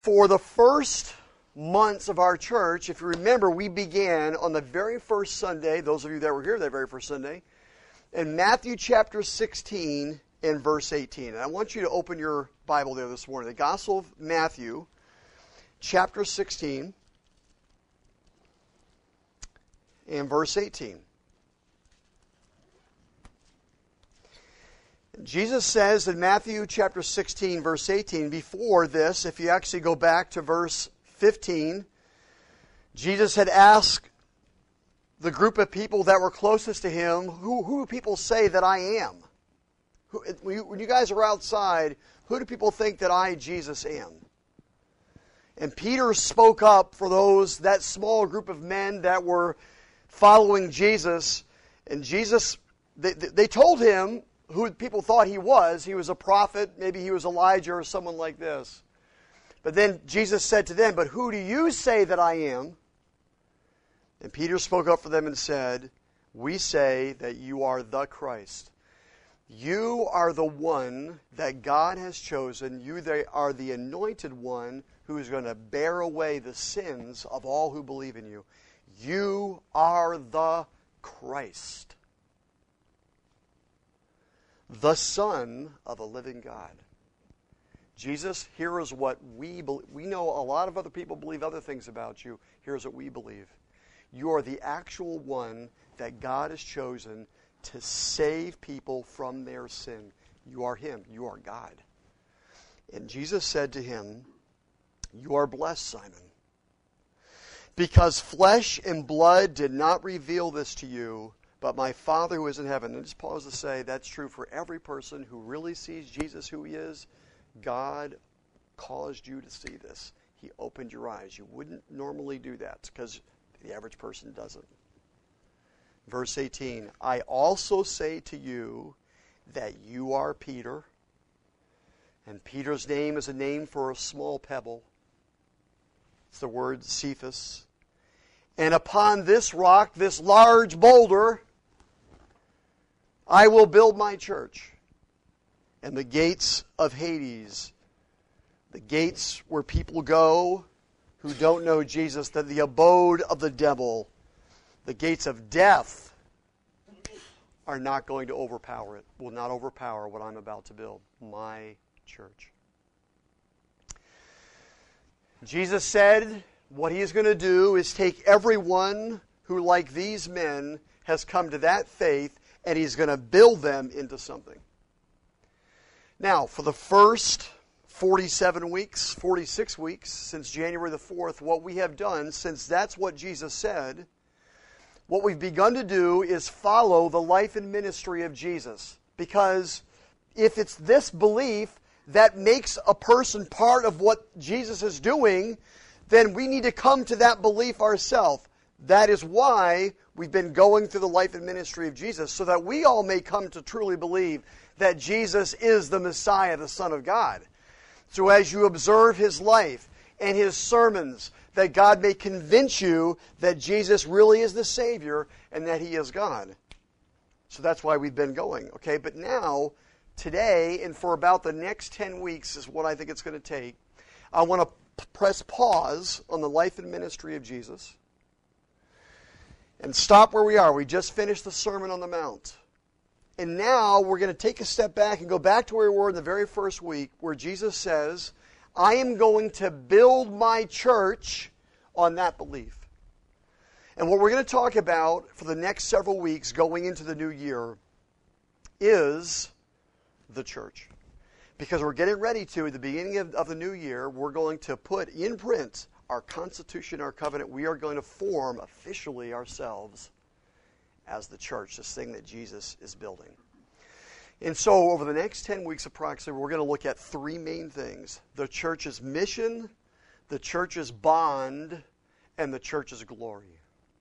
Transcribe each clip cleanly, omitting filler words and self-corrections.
For the first months of our church, if you remember, we began on the very first Sunday, those of you that were here that very first Sunday, in Matthew chapter 16 and verse 18. And I want you to open your Bible there this morning. The Gospel of Matthew, chapter 16 and verse 18. Jesus says in Matthew chapter 16, verse 18, before this, if you actually go back to verse 15, Jesus had asked the group of people that were closest to him, who do people say that I am? When you guys are outside, who do people think that I, Jesus, am? And Peter spoke up for that small group of men that were following Jesus. And Jesus, they told him who people thought he was. He was a prophet. Maybe he was Elijah or someone like this. But then Jesus said to them, but who do you say that I am? And Peter spoke up for them and said, we say that you are the Christ. You are the one that God has chosen. You are the anointed one who is going to bear away the sins of all who believe in you. You are the Christ, the Son of a living God. Jesus, here is what we believe. We know a lot of other people believe other things about you. Here's what we believe. You are the actual one that God has chosen to save people from their sin. You are Him. You are God. And Jesus said to him, you are blessed, Simon, because flesh and blood did not reveal this to you, but my Father who is in heaven. And just pause to say that's true for every person who really sees Jesus who He is. God caused you to see this. He opened your eyes. You wouldn't normally do that because the average person doesn't. Verse 18, I also say to you that you are Peter. And Peter's name is a name for a small pebble. It's the word Cephas. And upon this rock, this large boulder, I will build my church. And the gates of Hades, the gates where people go who don't know Jesus, that the abode of the devil, the gates of death are not going to overpower it, will not overpower what I'm about to build, my church. Jesus said what He is going to do is take everyone who, like these men, has come to that faith, and He's going to build them into something. Now, for the first 46 weeks, since January the 4th, what we have done, since that's what Jesus said, what we've begun to do is follow the life and ministry of Jesus. Because if it's this belief that makes a person part of what Jesus is doing, then we need to come to that belief ourselves. That is why we've been going through the life and ministry of Jesus, so that we all may come to truly believe that Jesus is the Messiah, the Son of God. So as you observe His life and His sermons, that God may convince you that Jesus really is the Savior and that He is God. So that's why we've been going. Okay, but now, today, and for about the next 10 weeks is what I think it's going to take, I want to press pause on the life and ministry of Jesus and stop where we are. We just finished the Sermon on the Mount. And now we're going to take a step back and go back to where we were in the very first week, where Jesus says, I am going to build my church on that belief. And what we're going to talk about for the next several weeks going into the new year is the church. Because we're getting ready to, at the beginning of the new year, we're going to put in print our Constitution, our covenant. We are going to form officially ourselves as the church, this thing that Jesus is building. And so over the next 10 weeks approximately, we're going to look at three main things: the church's mission, the church's bond, and the church's glory.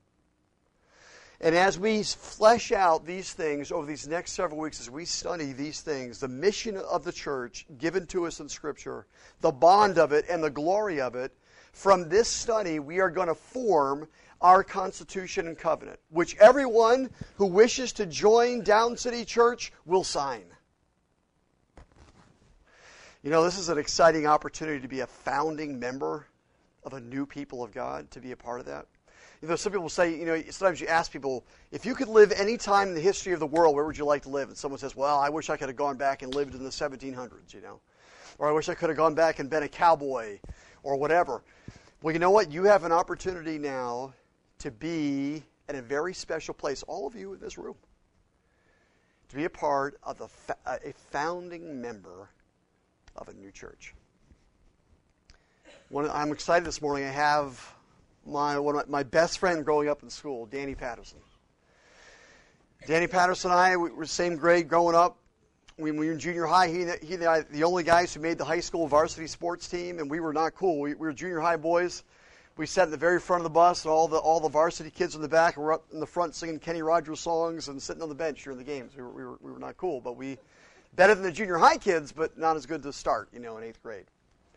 And as we flesh out these things over these next several weeks, as we study these things, the mission of the church given to us in Scripture, the bond of it and the glory of it, from this study we are going to form our Constitution and Covenant, which everyone who wishes to join Down City Church will sign. You know, this is an exciting opportunity to be a founding member of a new people of God, to be a part of that. You know, some people say, you know, sometimes you ask people, if you could live any time in the history of the world, where would you like to live? And someone says, well, I wish I could have gone back and lived in the 1700s, you know. Or I wish I could have gone back and been a cowboy or whatever. Well, you know what? You have an opportunity now to be in a very special place, all of you in this room, to be a part of a founding member of a new church. I'm excited this morning. I have my best friend growing up in school, Danny Patterson. Danny Patterson and I we were the same grade growing up. When we were in junior high, he and I, the only guys who made the high school varsity sports team, and we were not cool. We were junior high boys. We sat in the very front of the bus, and all the varsity kids in the back were up in the front singing Kenny Rogers songs and sitting on the bench during the games. We were not cool, but we better than the junior high kids, but not as good to start, you know, in 8th grade.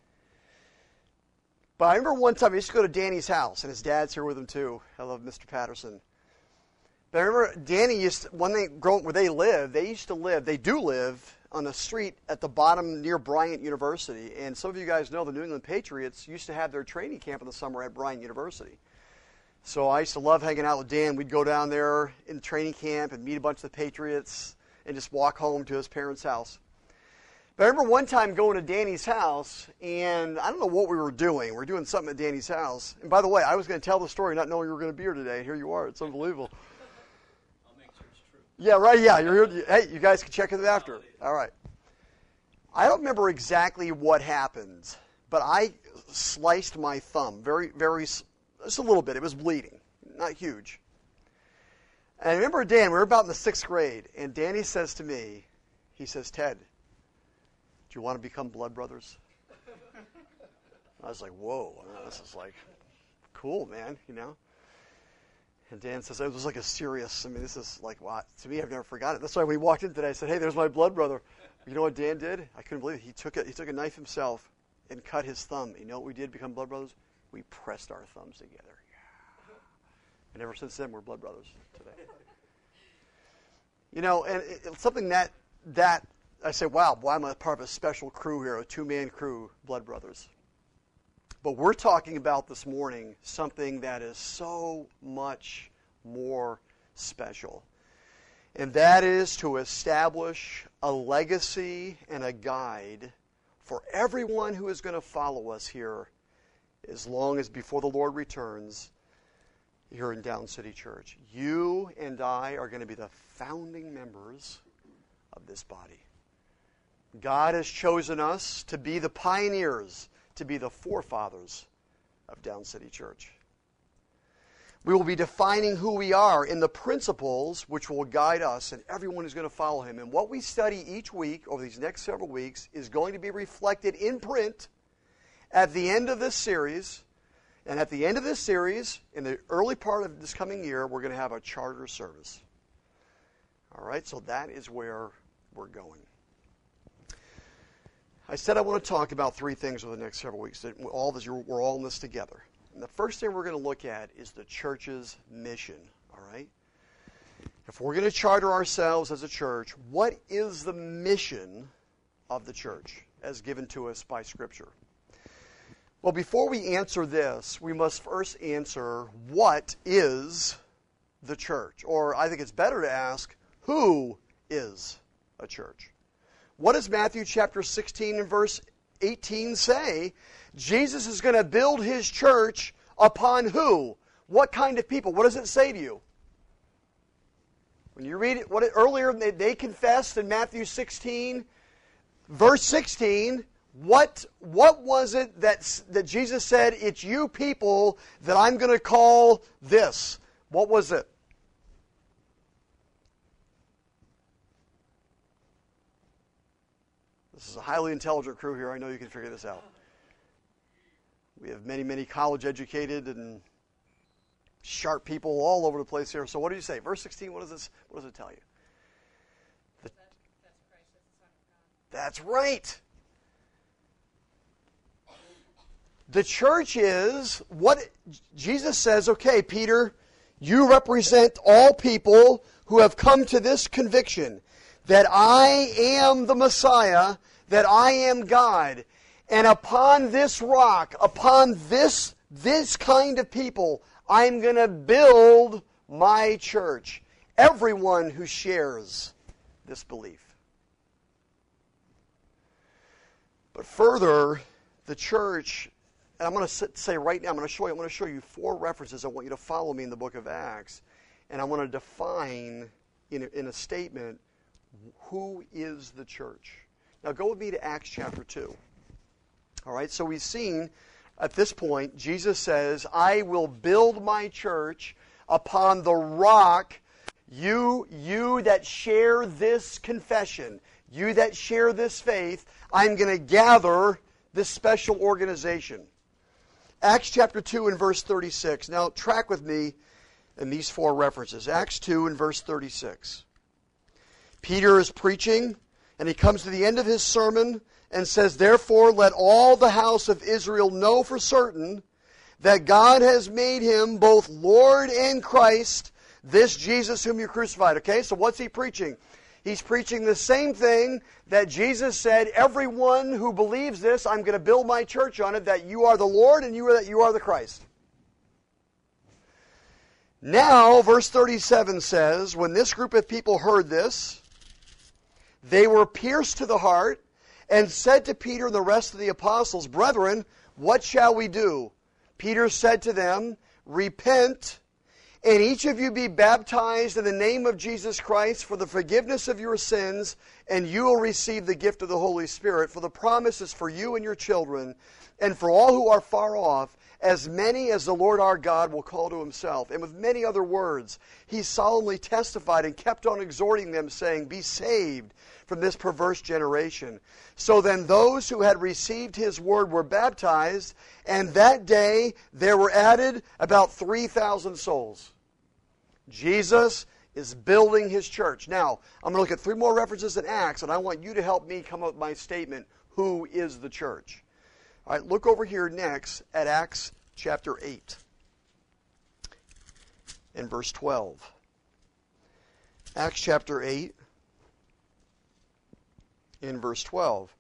But I remember one time I used to go to Danny's house, and his dad's here with him too. I love Mr. Patterson. But I remember Danny where they do live on a street at the bottom near Bryant University. And some of you guys know the New England Patriots used to have their training camp in the summer at Bryant University. So I used to love hanging out with Dan. We'd go down there in training camp and meet a bunch of the Patriots and just walk home to his parents' house. But I remember one time going to Danny's house, and I don't know what we were doing. We were doing something at Danny's house. And by the way, I was going to tell the story not knowing you were going to be here today. Here you are. It's unbelievable. I'll make sure it's true. Yeah, right, yeah. You're here. Hey, you guys can check it after. All right. I don't remember exactly what happened, but I sliced my thumb very, very, just a little bit. It was bleeding, not huge. And I remember Dan, we were about in the 6th grade, and Danny says to me, he says, Ted, do you want to become blood brothers? I was like, whoa, this is like cool, man, you know. And Dan says, it was like a serious, this is like, wow, to me, I've never forgotten it. That's why we walked in today, I said, hey, there's my blood brother. You know what Dan did? I couldn't believe it. He took a knife himself and cut his thumb. You know what we did to become blood brothers? We pressed our thumbs together. Yeah. And ever since then, we're blood brothers today. You know, and it's something that I say, wow, boy, I'm a part of a special crew here, a 2-man crew, Blood Brothers. But we're talking about this morning something that is so much more special. And that is to establish a legacy and a guide for everyone who is going to follow us here as long as before the Lord returns here in Down City Church. You and I are going to be the founding members of this body. God has chosen us to be the pioneers, to be the forefathers of Down City Church. We will be defining who we are in the principles which will guide us and everyone who's going to follow Him. And what we study each week over these next several weeks is going to be reflected in print at the end of this series. And at the end of this series, in the early part of this coming year, we're going to have a charter service. All right, so that is where we're going. I said I want to talk about 3 things over the next several weeks. We're all in this together. And the first thing we're going to look at is the church's mission. All right? If we're going to charter ourselves as a church, what is the mission of the church as given to us by Scripture? Well, before we answer this, we must first answer, what is the church? Or I think it's better to ask, who is a church? What does Matthew chapter 16 and verse 18 say? Jesus is going to build His church upon who? What kind of people? What does it say to you? When you read it, earlier they confessed in Matthew 16, verse 16, what was it that Jesus said, it's you people that I'm going to call this? What was it? This is a highly intelligent crew here. I know you can figure this out. We have many, many college-educated and sharp people all over the place here. So what do you say? Verse 16, what does it tell you? That's Christ as the Son of God. That's right. The church is what Jesus says, okay, Peter, you represent all people who have come to this conviction that I am the Messiah, that I am God, and upon this rock, upon this kind of people, I'm going to build my church. Everyone who shares this belief. But further, the church, and I'm going to say right now, I'm going to show you 4 references. I want you to follow me in the book of Acts, and I want to define in a statement who is the church. Now go with me to Acts chapter 2. All right, so we've seen at this point, Jesus says, I will build my church upon the rock. You that share this confession, you that share this faith, I'm going to gather this special organization. Acts chapter 2 and verse 36. Now track with me in these 4 references. Acts 2 and verse 36. Peter is preaching, and he comes to the end of his sermon and says, therefore let all the house of Israel know for certain that God has made him both Lord and Christ, this Jesus whom you crucified. Okay, so what's he preaching? He's preaching the same thing that Jesus said, everyone who believes this, I'm going to build my church on it, that you are the Lord and that you are the Christ. Now, verse 37 says, when this group of people heard this, they were pierced to the heart and said to Peter and the rest of the apostles, brethren, what shall we do? Peter said to them, repent, and each of you be baptized in the name of Jesus Christ for the forgiveness of your sins, and you will receive the gift of the Holy Spirit. For the promise is for you and your children, and for all who are far off, as many as the Lord our God will call to himself. And with many other words, he solemnly testified and kept on exhorting them, saying, be saved from this perverse generation. So then those who had received his word were baptized, and that day there were added about 3,000 souls. Jesus is building his church. Now, I'm going to look at 3 more references in Acts, and I want you to help me come up with my statement, who is the church? All right, look over here next at Acts chapter 8 and verse 12. Acts chapter 8 in verse 12.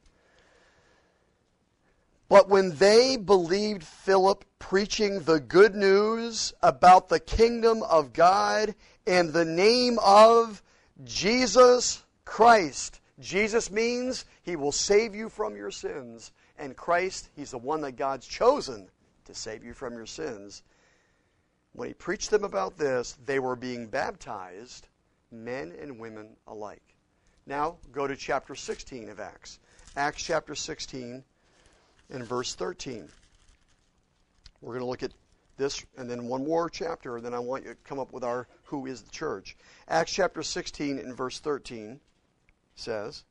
But when they believed Philip preaching the good news about the kingdom of God and the name of Jesus Christ. Jesus means he will save you from your sins. And Christ, he's the one that God's chosen to save you from your sins. When he preached them about this, they were being baptized, men and women alike. Now, go to chapter 16 of Acts. Acts chapter 16 and verse 13. We're going to look at this and then one more chapter, and then I want you to come up with our who is the church. Acts chapter 16 and verse 13 says,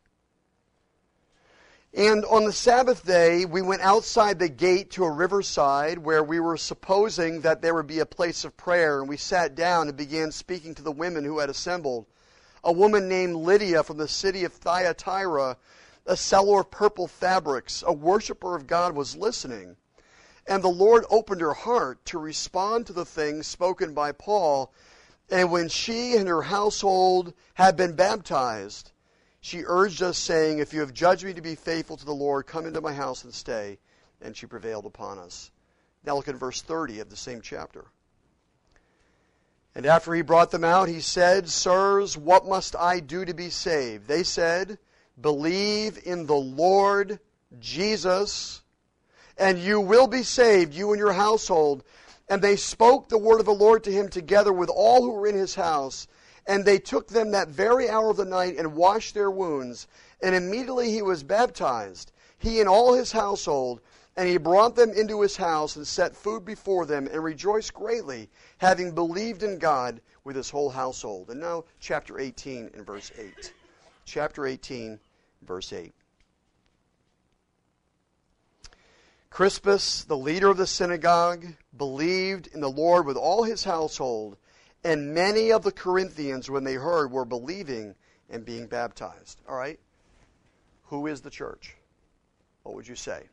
and on the Sabbath day, we went outside the gate to a riverside where we were supposing that there would be a place of prayer, and we sat down and began speaking to the women who had assembled. A woman named Lydia from the city of Thyatira, a seller of purple fabrics, a worshiper of God, was listening. And the Lord opened her heart to respond to the things spoken by Paul. And when she and her household had been baptized, she urged us, saying, if you have judged me to be faithful to the Lord, come into my house and stay. And she prevailed upon us. Now look at verse 30 of the same chapter. And after he brought them out, he said, sirs, what must I do to be saved? They said, believe in the Lord Jesus, and you will be saved, you and your household. And they spoke the word of the Lord to him together with all who were in his house. And they took them that very hour of the night and washed their wounds. And immediately he was baptized, he and all his household. And he brought them into his house and set food before them and rejoiced greatly, having believed in God with his whole household. And now chapter 18 and verse 8. Chapter 18, verse 8. Crispus, the leader of the synagogue, believed in the Lord with all his household, and many of the Corinthians, when they heard, were believing and being baptized. All right? Who is the church? What would you say?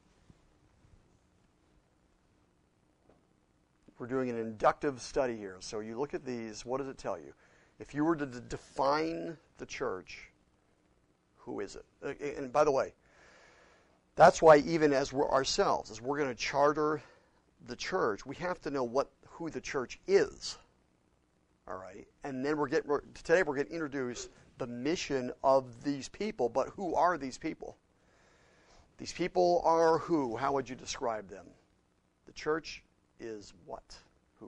We're doing an inductive study here. So you look at these, what does it tell you? If you were to define the church, who is it? And by the way, that's why even as we're going to charter the church, we have to know who the church is. All right? And then today we're going to introduce the mission of these people, but who are these people? These people are who? How would you describe them? The church is what? Who?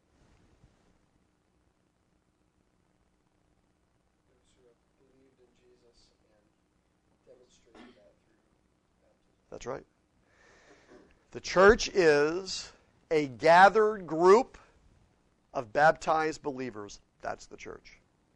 Those who have believed in Jesus and demonstrated that through baptism. That's right. The church is a gathered group of baptized believers. That's the church.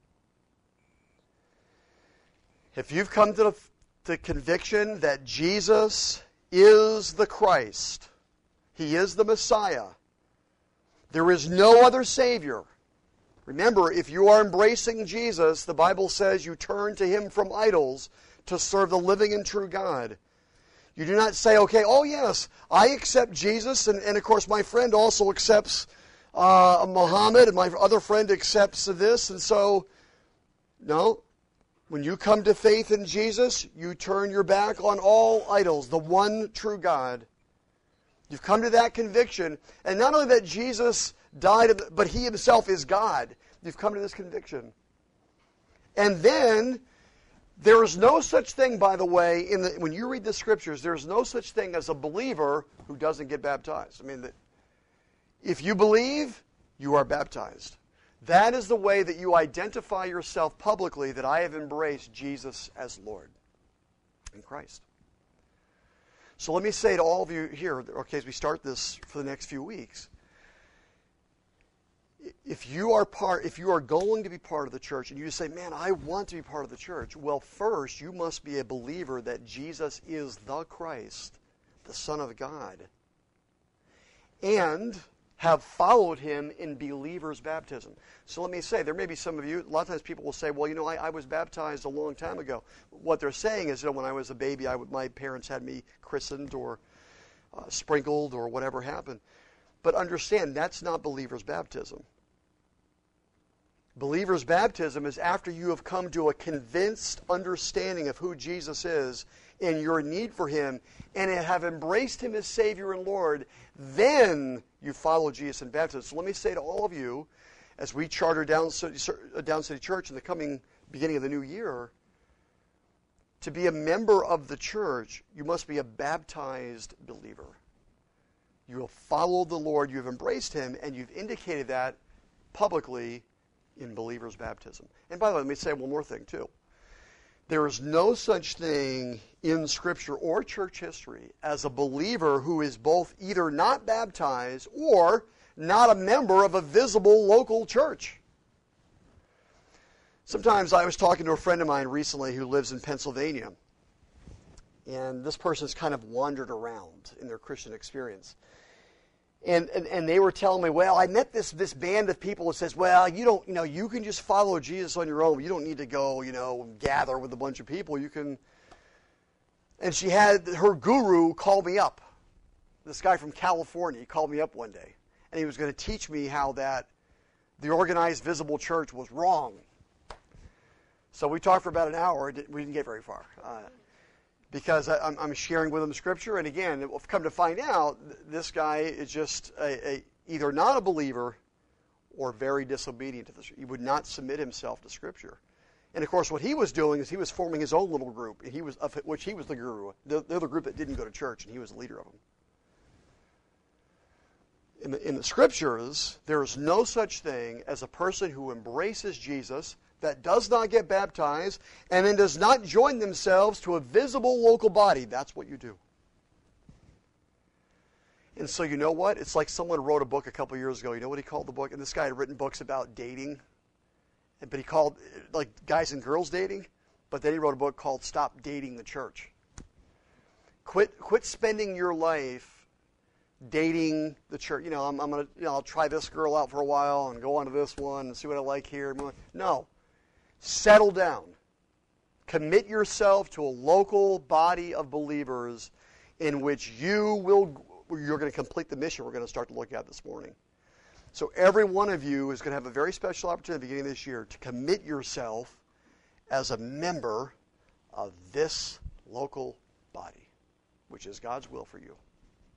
If you've come to the conviction that Jesus is the Christ, He is the Messiah, there is no other Savior. Remember, if you are embracing Jesus, the Bible says you turn to Him from idols to serve the living and true God. You do not say, okay, oh yes, I accept Jesus, and of course my friend also accepts Muhammad, and my other friend accepts this, and so, no. When you come to faith in Jesus, you turn your back on all idols, the one true God. You've come to that conviction, and not only that Jesus died, but He Himself is God. You've come to this conviction. And then, there is no such thing, by the way, when you read the Scriptures, there's no such thing as a believer who doesn't get baptized. I mean, if you believe, you are baptized. That is the way that you identify yourself publicly, that I have embraced Jesus as Lord in Christ. So let me say to all of you here, okay, as we start this for the next few weeks, if you are going to be part of the church, and you say, man, I want to be part of the church, well, first, you must be a believer that Jesus is the Christ, the Son of God, and have followed Him in believer's baptism. So let me say, there may be some of you, a lot of times people will say, well, I was baptized a long time ago. What they're saying is, when I was a baby, my parents had me christened or sprinkled or whatever happened. But understand, that's not believer's baptism. Believer's baptism is after you have come to a convinced understanding of who Jesus is and your need for Him, and have embraced Him as Savior and Lord, then you follow Jesus in baptism. So let me say to all of you, as we charter Down City Church in the beginning of the new year, to be a member of the church, you must be a baptized believer. You have followed the Lord, you have embraced Him, and you've indicated that publicly in believer's baptism. And by the way, let me say one more thing too. There is no such thing in Scripture or church history as a believer who is both either not baptized or not a member of a visible local church. Sometimes I was talking to a friend of mine recently who lives in Pennsylvania, and this person's kind of wandered around in their Christian experience. And they were telling me, well, I met this band of people that says, well, you can just follow Jesus on your own. You don't need to go, gather with a bunch of people. You can. And she had her guru call me up. This guy from California, he called me up one day, and he was going to teach me how that the organized visible church was wrong. So we talked for about an hour. We didn't get very far. Because I'm sharing with him Scripture, and again, I've come to find out this guy is just either not a believer or very disobedient to this. He would not submit himself to Scripture. And of course, what he was doing is he was forming his own little group, and of which he was the guru. The other group that didn't go to church, and he was the leader of them. In the Scriptures, there is no such thing as a person who embraces Jesus, that does not get baptized, and then does not join themselves to a visible local body. That's what you do. And so you know what? It's like someone wrote a book a couple years ago. You know what he called the book? And this guy had written books about dating, but he called, like, guys and girls dating, but then he wrote a book called Stop Dating the Church. Quit spending your life dating the church. I'll try this girl out for a while and go on to this one and see what I like here. No. Settle down. Commit yourself to a local body of believers in which you're going to complete the mission we're going to start to look at this morning. So every one of you is going to have a very special opportunity at the beginning of this year to commit yourself as a member of this local body, which is God's will for you.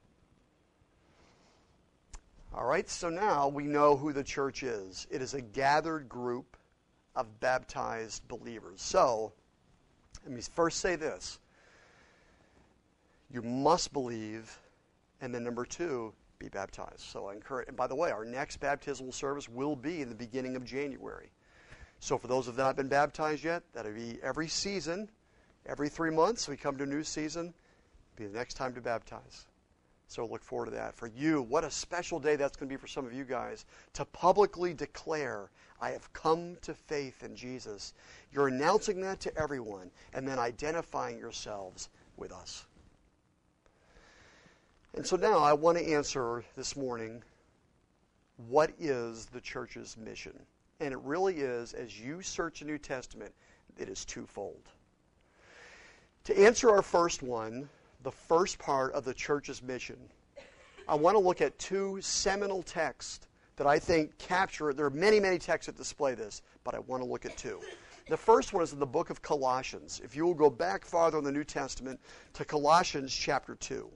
All right, so now we know who the church is. It is a gathered group of baptized believers. So, let me first say this. You must believe, and then number 2, be baptized. So I encourage, and by the way, our next baptismal service will be in the beginning of January. So for those of you that have not been baptized yet, that'll be every season, every 3 months we come to a new season, be the next time to baptize. So look forward to that. For you, what a special day that's going to be for some of you guys, to publicly declare, I have come to faith in Jesus. You're announcing that to everyone, and then identifying yourselves with us. And so now I want to answer this morning, what is the church's mission? And it really is, as you search the New Testament, it is twofold. To answer our first one, the first part of the church's mission, I want to look at 2 seminal texts that I think capture, there are many, many texts that display this, but I want to look at 2. The first one is in the book of Colossians. If you will go back farther in the New Testament to Colossians chapter 2.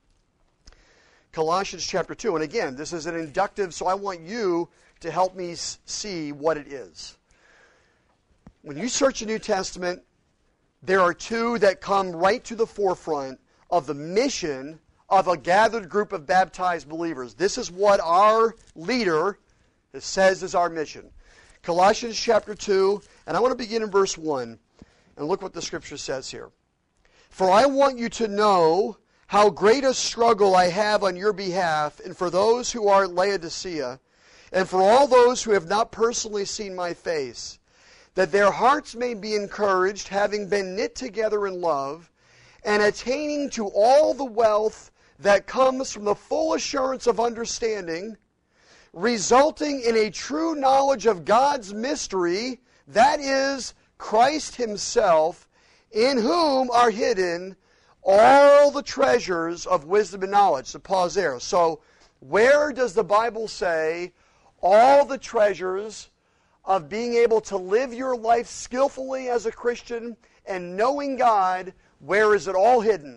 Colossians chapter 2. And again, this is an inductive, so I want you to help me see what it is. When you search the New Testament, there are 2 that come right to the forefront of the mission of a gathered group of baptized believers. This is what our leader says is our mission. Colossians chapter 2, and I want to begin in verse 1, and look what the scripture says here. For I want you to know how great a struggle I have on your behalf, and for those who are at Laodicea, and for all those who have not personally seen my face, that their hearts may be encouraged, having been knit together in love, and attaining to all the wealth that comes from the full assurance of understanding, resulting in a true knowledge of God's mystery, that is, Christ himself, in whom are hidden all the treasures of wisdom and knowledge. So pause there. So where does the Bible say all the treasures of being able to live your life skillfully as a Christian and knowing God, where is it all hidden?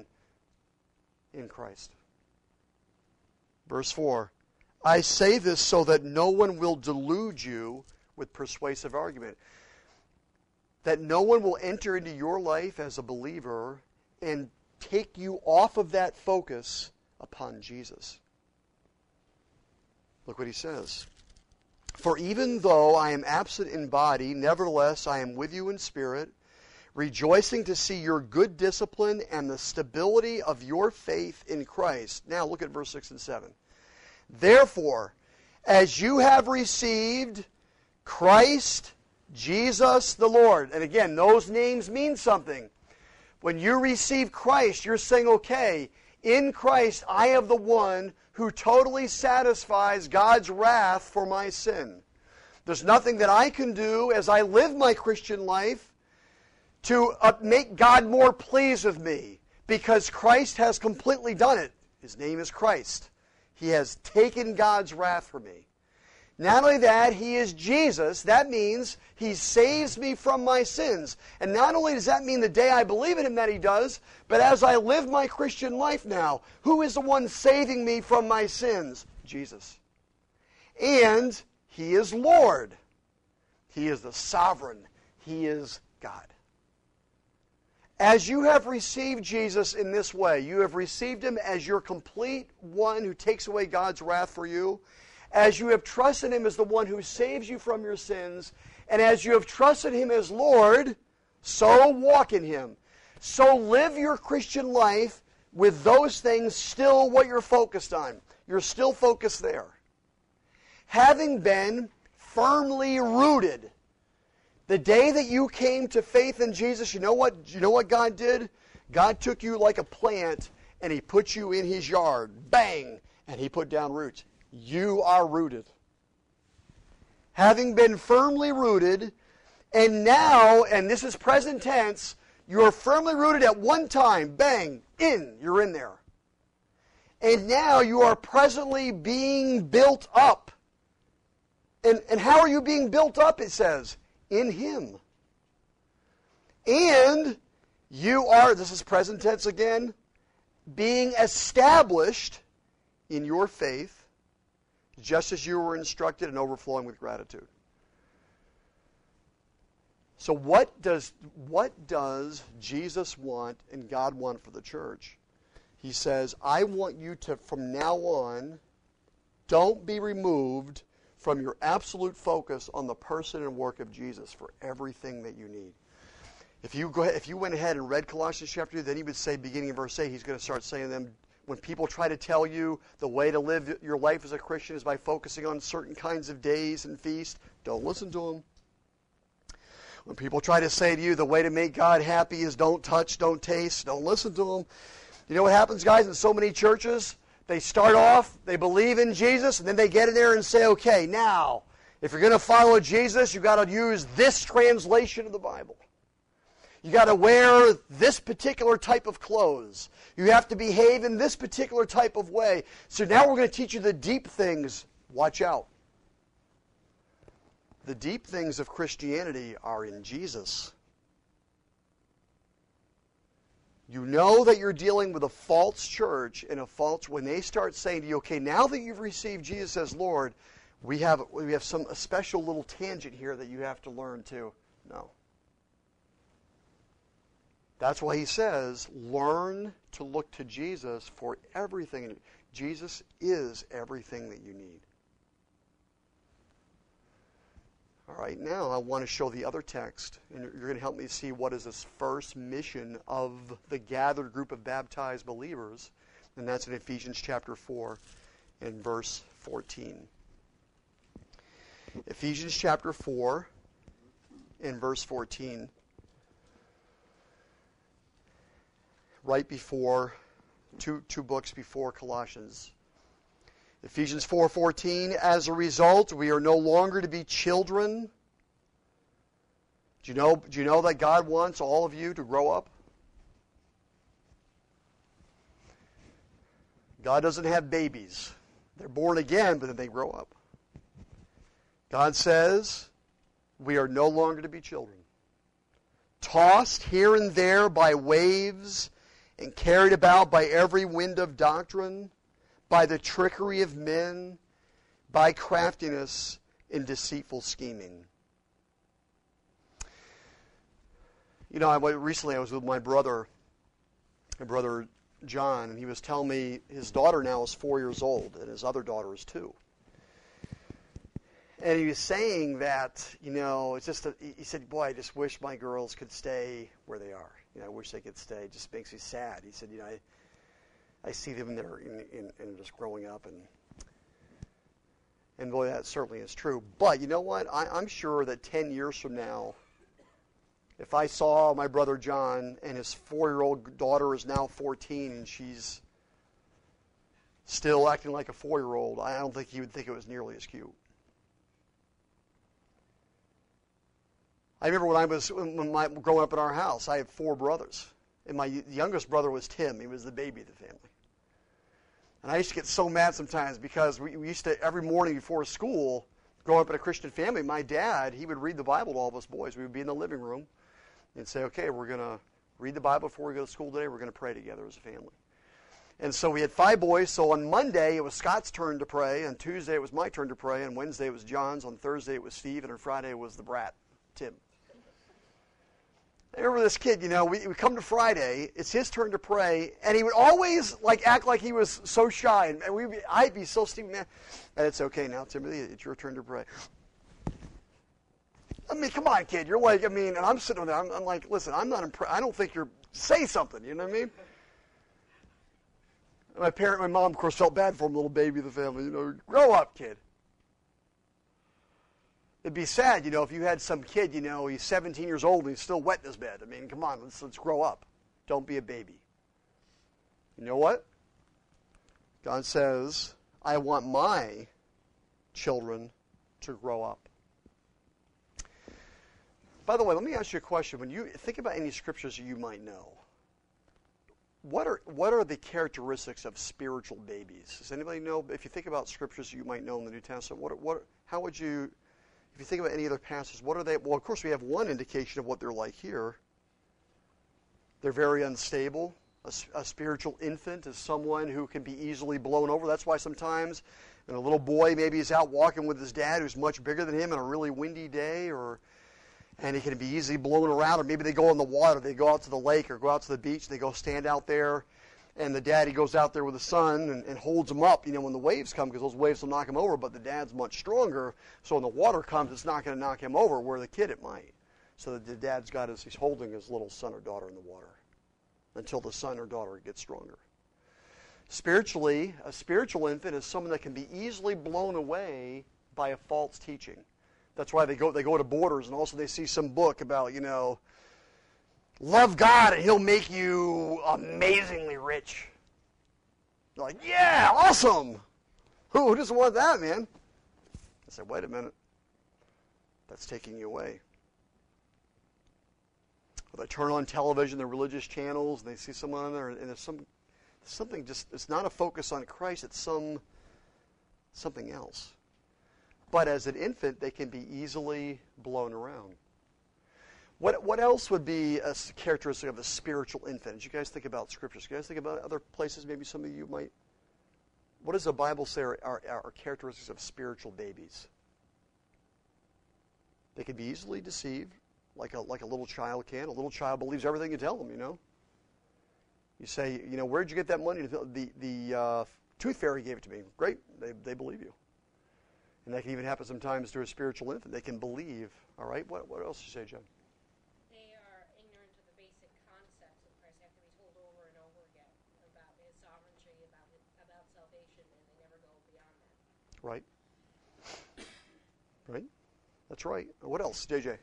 In Christ. Verse 4, I say this so that no one will delude you with persuasive argument. That no one will enter into your life as a believer and take you off of that focus upon Jesus. Look what he says. For even though I am absent in body, nevertheless I am with you in spirit, rejoicing to see your good discipline and the stability of your faith in Christ. Now look at verse 6 and 7. Therefore, as you have received Christ, Jesus the Lord. And again, those names mean something. When you receive Christ, you're saying, okay, in Christ I have the one who totally satisfies God's wrath for my sin. There's nothing that I can do as I live my Christian life to make God more pleased with me, because Christ has completely done it. His name is Christ. He has taken God's wrath for me. Not only that, he is Jesus. That means he saves me from my sins. And not only does that mean the day I believe in him that he does, but as I live my Christian life now, who is the one saving me from my sins? Jesus. And he is Lord. He is the sovereign. He is God. As you have received Jesus in this way, you have received him as your complete one who takes away God's wrath for you, as you have trusted him as the one who saves you from your sins, and as you have trusted him as Lord, so walk in him. So live your Christian life with those things still what you're focused on. You're still focused there. Having been firmly rooted. The day that you came to faith in Jesus, you know what God did? God took you like a plant and he put you in his yard. Bang! And he put down roots. You are rooted. Having been firmly rooted, and now, and this is present tense, you are firmly rooted at one time. Bang! You're in there. And now you are presently being built up. And how are you being built up, it says? In him. And You are, this is present tense again, being established in your faith, just as you were instructed and overflowing with gratitude. So what does Jesus want and God want for the church? He says, I want you to, from now on, don't be removed from your absolute focus on the person and work of Jesus for everything that you need. If you went ahead and read Colossians chapter 2, then he would say, beginning in verse 8, he's going to start saying to them, when people try to tell you the way to live your life as a Christian is by focusing on certain kinds of days and feasts, don't listen to them. When people try to say to you the way to make God happy is don't touch, don't taste, don't listen to them. You know what happens, guys, in so many churches? They start off, they believe in Jesus, and then they get in there and say, okay, now, if you're going to follow Jesus, you've got to use this translation of the Bible. You got to wear this particular type of clothes. You have to behave in this particular type of way. So now we're going to teach you the deep things. Watch out. The deep things of Christianity are in Jesus. You know that you're dealing with a false church and when they start saying to you, okay, now that you've received Jesus as Lord, we have a special little tangent here that you have to learn to. No. That's why he says, learn to look to Jesus for everything. Jesus is everything that you need. All right, now I want to show the other text, and you're going to help me see what is this first mission of the gathered group of baptized believers, and that's in Ephesians chapter 4 and verse 14. Ephesians chapter 4 and verse 14. Right before, two books before Colossians. Ephesians 4:14, as a result, we are no longer to be children. Do you know that God wants all of you to grow up? God doesn't have babies. They're born again, but then they grow up. God says we are no longer to be children, tossed here and there by waves and carried about by every wind of doctrine, by the trickery of men, by craftiness in deceitful scheming. You know, recently I was with my brother John, and he was telling me his daughter now is 4 years old, and his other daughter is 2. And he was saying that, you know, it's just he said, boy, I just wish my girls could stay where they are. You know, I wish they could stay. It just makes me sad. He said, you know, I see them there in just growing up, and boy, that certainly is true. But you know what? I'm sure that 10 years from now, if I saw my brother John and his 4-year-old daughter is now 14 and she's still acting like a 4-year-old, I don't think he would think it was nearly as cute. I remember when growing up in our house, I had 4 brothers. And my youngest brother was Tim. He was the baby of the family. And I used to get so mad sometimes because we used to, every morning before school, growing up in a Christian family, my dad, he would read the Bible to all of us boys. We would be in the living room and say, okay, we're going to read the Bible before we go to school today. We're going to pray together as a family. And so we had 5 boys. So on Monday, it was Scott's turn to pray. On Tuesday, it was my turn to pray. On Wednesday, it was John's. On Thursday, it was Steve. And on Friday, it was the brat, Tim. I remember this kid, you know, we come to Friday, it's his turn to pray, and he would always act like he was so shy, and I'd be so stupid, man. And it's okay now, Timothy, it's your turn to pray. I mean, come on, kid, you're like, I mean, and I'm sitting there, I'm like, listen, I'm not impressed, I don't think you're, say something, you know what I mean? And my mom, of course, felt bad for him, little baby of the family, you know, grow up, kid. It'd be sad, you know, if you had some kid, you know, he's 17 years old and he's still wet in his bed. I mean, come on, let's grow up. Don't be a baby. You know what? God says, I want my children to grow up. By the way, let me ask you a question. When you think about any scriptures that you might know, what are the characteristics of spiritual babies? Does anybody know, if you think about scriptures you might know in the New Testament, how would you... If you think about any other passages, what are they? Well, of course, we have one indication of what they're like here. They're very unstable. A spiritual infant is someone who can be easily blown over. That's why sometimes when a little boy maybe is out walking with his dad who's much bigger than him on a really windy day, and he can be easily blown around, or maybe they go in the water, they go out to the lake or go out to the beach, they go stand out there, and the daddy goes out there with the son and holds him up, when the waves come, because those waves will knock him over, but the dad's much stronger, so when the water comes, it's not going to knock him over, where the kid it might. So the dad's got he's holding his little son or daughter in the water until the son or daughter gets stronger. Spiritually, a spiritual infant is someone that can be easily blown away by a false teaching. That's why they go to Borders, and also they see some book about, love God and He'll make you amazingly rich. They're like, yeah, awesome. Who doesn't want that, man? I said, wait a minute. That's taking you away. Or they turn on television, the religious channels, and they see someone on there, and there's something just, it's not a focus on Christ, it's something else. But as an infant, they can be easily blown around. What else would be a characteristic of a spiritual infant? As you guys think about scriptures, you guys think about other places, maybe some of you might. What does the Bible say are characteristics of spiritual babies? They can be easily deceived, like a little child can. A little child believes everything you tell them, You say, where'd you get that money? The tooth fairy gave it to me. Great, they believe you. And that can even happen sometimes to a spiritual infant. They can believe. All right, what else did you say, Jen? They are ignorant of the basic concepts of Christ. They have to be told over and over again about His sovereignty, about salvation, and they never go beyond that. Right. Right. That's right. What else, JJ?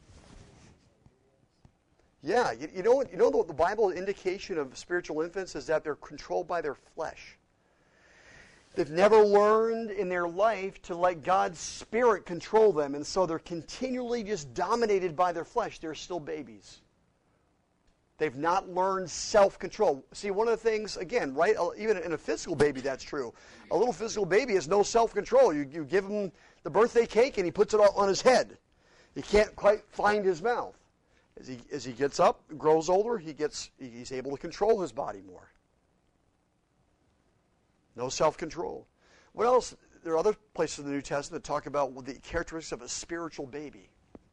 Yeah, you know what the Bible indication of spiritual infants is that they're controlled by their flesh. They've never learned in their life to let God's Spirit control them, and so they're continually just dominated by their flesh. They're still babies. They've not learned self-control. See, one of the things, again, right, even in a physical baby, that's true. A little physical baby has no self-control. You give him the birthday cake, and he puts it on his head. He can't quite find his mouth. As he gets up, grows older, he's able to control his body more. No self-control. What else? There are other places in the New Testament that talk about the characteristics of a spiritual baby.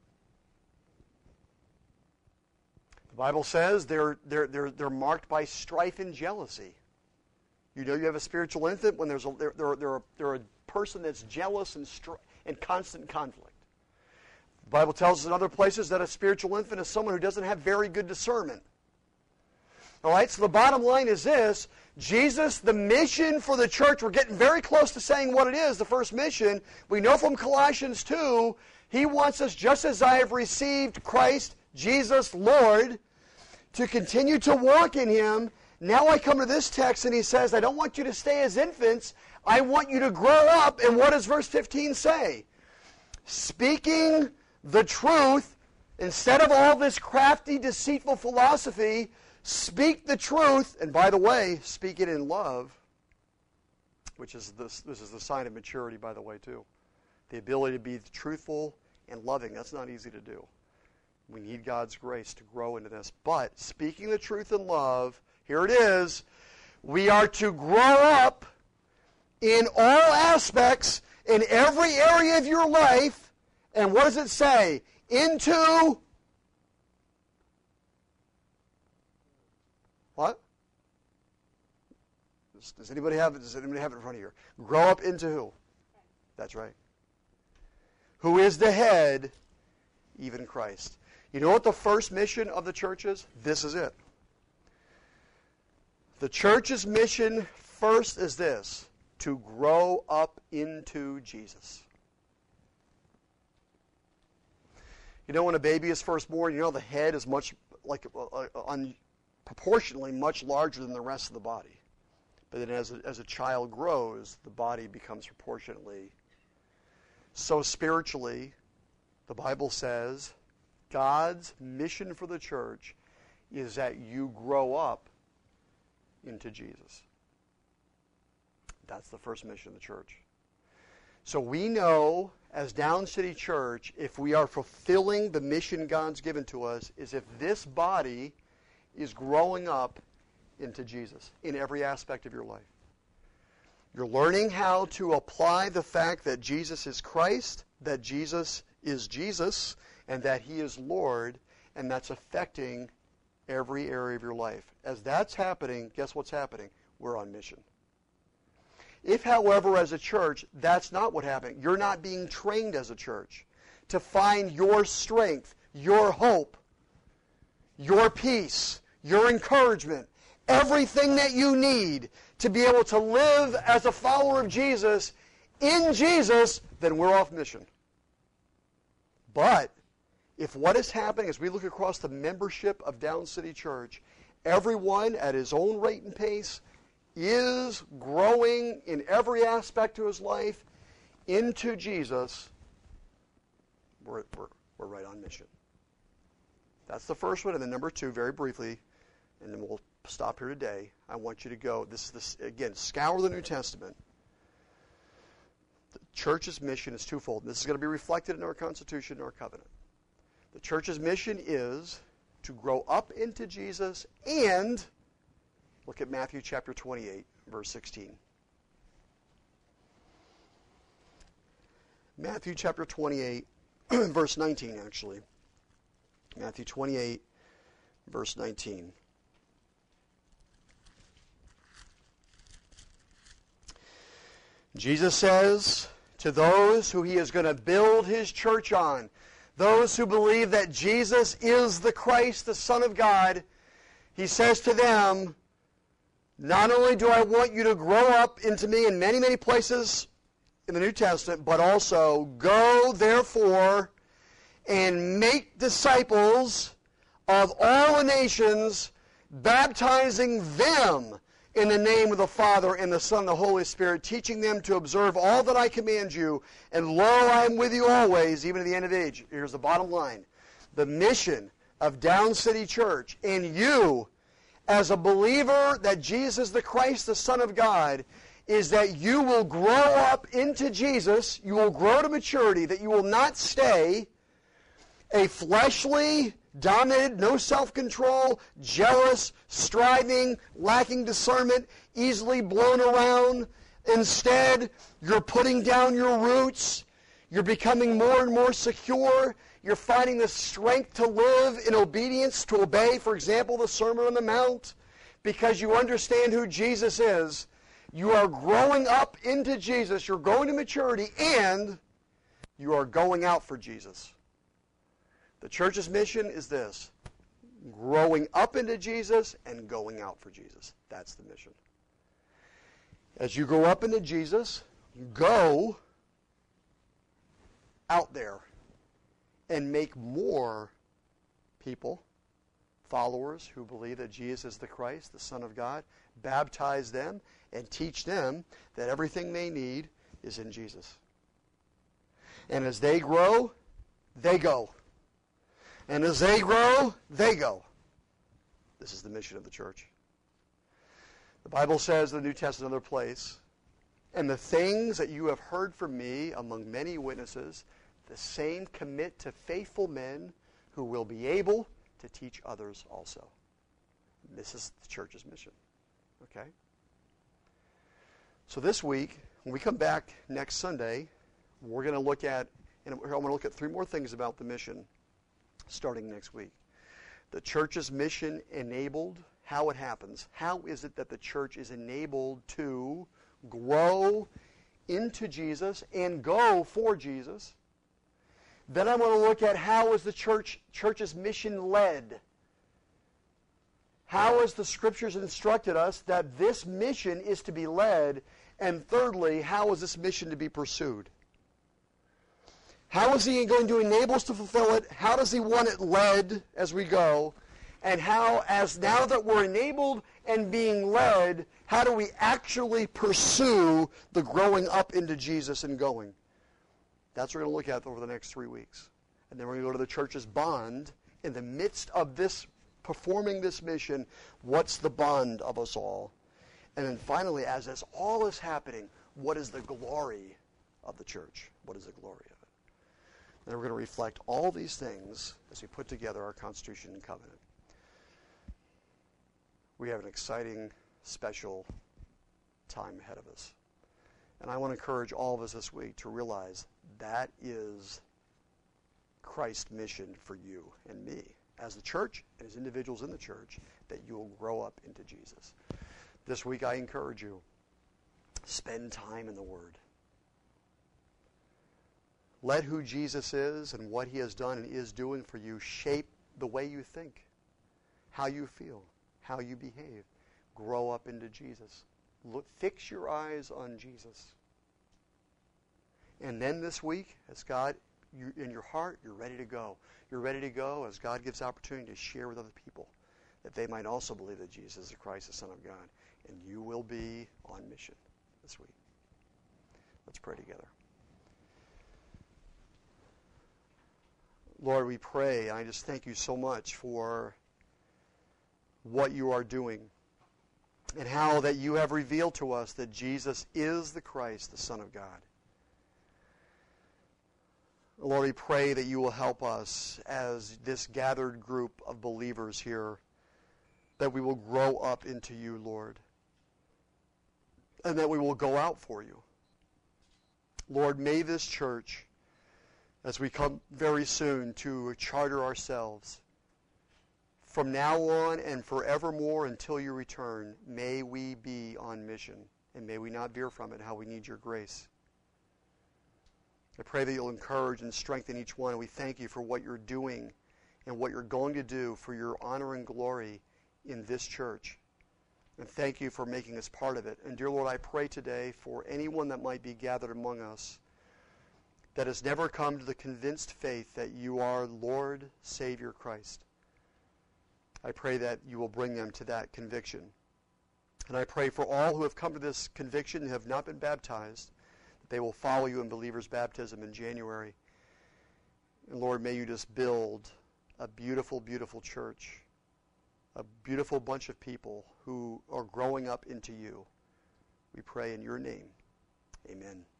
The Bible says they're marked by strife and jealousy. You have a spiritual infant when they're a person that's jealous and constant conflict. The Bible tells us in other places that a spiritual infant is someone who doesn't have very good discernment. All right, so the bottom line is this. Jesus, the mission for the church, we're getting very close to saying what it is, the first mission. We know from Colossians 2, He wants us, just as I have received Christ, Jesus, Lord, to continue to walk in Him. Now I come to this text and He says, I don't want you to stay as infants. I want you to grow up. And what does verse 15 say? Speaking the truth, instead of all this crafty, deceitful philosophy, speak the truth, and by the way, speak it in love, which is this is the sign of maturity, by the way, too. The ability to be truthful and loving. That's not easy to do. We need God's grace to grow into this. But speaking the truth in love, here it is, we are to grow up in all aspects, in every area of your life, and what does it say? Into what? Does anybody have it in front of you? Grow up into who? That's right. Who is the head, even Christ. You know what the first mission of the church is? This is it. The church's mission first is this: to grow up into Jesus. When a baby is first born, the head is much proportionally much larger than the rest of the body. But then as a child grows, the body becomes proportionately. So spiritually, the Bible says God's mission for the church is that you grow up into Jesus. That's the first mission of the church. So we know, as Down City Church, if we are fulfilling the mission God's given to us, is if this body is growing up into Jesus in every aspect of your life. You're learning how to apply the fact that Jesus is Christ, that Jesus is Jesus, and that he is Lord, and that's affecting every area of your life. As that's happening, guess what's happening? We're on mission. If, however, as a church, that's not what happened, you're not being trained as a church to find your strength, your hope, your peace, your encouragement, everything that you need to be able to live as a follower of Jesus in Jesus, then we're off mission. But if what is happening as we look across the membership of Down City Church, everyone at his own rate and pace is growing in every aspect of his life into Jesus, we're right on mission. That's the first one. And then number two, very briefly, and then we'll stop here today. I want you to go, this again, scour the New Testament. The church's mission is twofold. This is going to be reflected in our Constitution and our covenant. The church's mission is to grow up into Jesus and look at Matthew chapter 28, verse 16. Matthew chapter 28, verse 19, actually. Matthew 28, verse 19. Jesus says to those who he is going to build his church on, those who believe that Jesus is the Christ, the Son of God, he says to them, not only do I want you to grow up into me in many, many places in the New Testament, but also go, therefore, and make disciples of all the nations, baptizing them in the name of the Father and the Son and the Holy Spirit, teaching them to observe all that I command you, and lo, I am with you always, even to the end of the age. Here's the bottom line. The mission of Down City Church, and you, as a believer that Jesus is the Christ, the Son of God, is that you will grow up into Jesus, you will grow to maturity, that you will not stay a fleshly, dominated, no self-control, jealous, striving, lacking discernment, easily blown around. Instead, you're putting down your roots. You're becoming more and more secure. You're finding the strength to live in obedience, to obey, for example, the Sermon on the Mount, because you understand who Jesus is. You are growing up into Jesus. You're going to maturity, and you are going out for Jesus. The church's mission is this: growing up into Jesus and going out for Jesus. That's the mission. As you grow up into Jesus, go out there and make more people, followers who believe that Jesus is the Christ, the Son of God, baptize them and teach them that everything they need is in Jesus. And as they grow, they go. And as they grow, they go. This is the mission of the church. The Bible says in the New Testament, another place, and the things that you have heard from me among many witnesses, the same commit to faithful men who will be able to teach others also. This is the church's mission. Okay? So this week, when we come back next Sunday, we're going to look at, and I'm going to look at three more things about the mission starting next week. The church's mission enabled, how it happens. How is it that the church is enabled to grow into Jesus and go for Jesus? Then I'm going to look at how is the church's mission led. How has the Scriptures instructed us that this mission is to be led? And thirdly, how is this mission to be pursued? How is he going to enable us to fulfill it? How does he want it led as we go? And how, as now that we're enabled and being led, how do we actually pursue the growing up into Jesus and going? That's what we're going to look at over the next 3 weeks. And then we're going to go to the church's bond. In the midst of this, performing this mission, what's the bond of us all? And then finally, as this all is happening, what is the glory of the church? What is the glory of it? And we're going to reflect all these things as we put together our Constitution and Covenant. we have an exciting, special time ahead of us. And I want to encourage all of us this week to realize that is Christ's mission for you and me as the church and as individuals in the church, that you will grow up into Jesus. This week I encourage you, spend time in the Word. Let who Jesus is and what he has done and is doing for you shape the way you think, how you feel, how you behave. Grow up into Jesus. Fix your eyes on Jesus. And then this week, as God, in your heart, you're ready to go. You're ready to go as God gives opportunity to share with other people, that they might also believe that Jesus is Christ, the Son of God. And you will be on mission this week. Let's pray together. Lord, we pray, and I just thank you so much for what you are doing and how that you have revealed to us that Jesus is the Christ, the Son of God. Lord, we pray that you will help us as this gathered group of believers here, that we will grow up into you, Lord, and that we will go out for you. Lord, may this church, as we come very soon to charter ourselves, from now on and forevermore until you return, may we be on mission, and may we not veer from it, how we need your grace. I pray that you'll encourage and strengthen each one. We thank you for what you're doing and what you're going to do for your honor and glory in this church. And thank you for making us part of it. And dear Lord, I pray today for anyone that might be gathered among us that has never come to the convinced faith that you are Lord, Savior, Christ. I pray that you will bring them to that conviction. And I pray for all who have come to this conviction and have not been baptized, that they will follow you in believers' baptism in January. And Lord, may you just build a beautiful, beautiful church, a beautiful bunch of people who are growing up into you. We pray in your name. Amen.